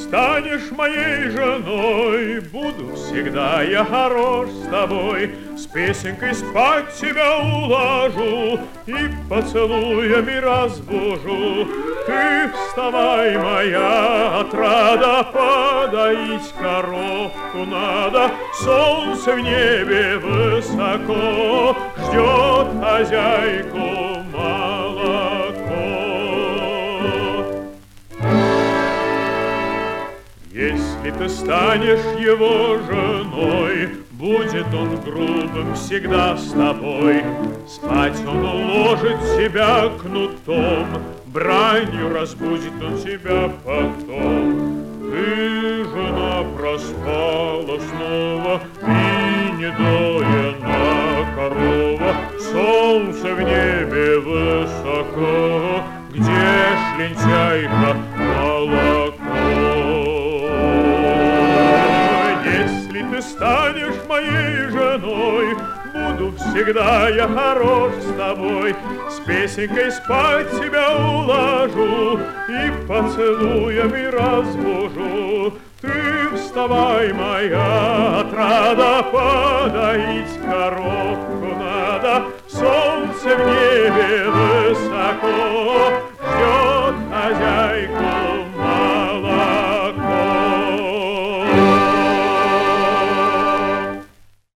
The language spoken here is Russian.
станешь моей женой, буду всегда я хорош с тобой, с песенкой спать тебя уложу и поцелуями разбужу. Ты вставай, моя отрада, подоить коровку надо, солнце в небе высоко ждет хозяйку молоко. Если ты станешь его женой, будет он грубым всегда с тобой. Спать он уложит себя кнутом, бранью разбудит он тебя потом. Ты, жена, проспала снова, и недоена корова, солнце в небе высоко, где ж лентяйка молоко? Если ты станешь моей женой, буду всегда я хорош с тобой, с песенкой спать тебя уложу и поцелуями разбужу. Ты вставай, моя отрада, подоить коровку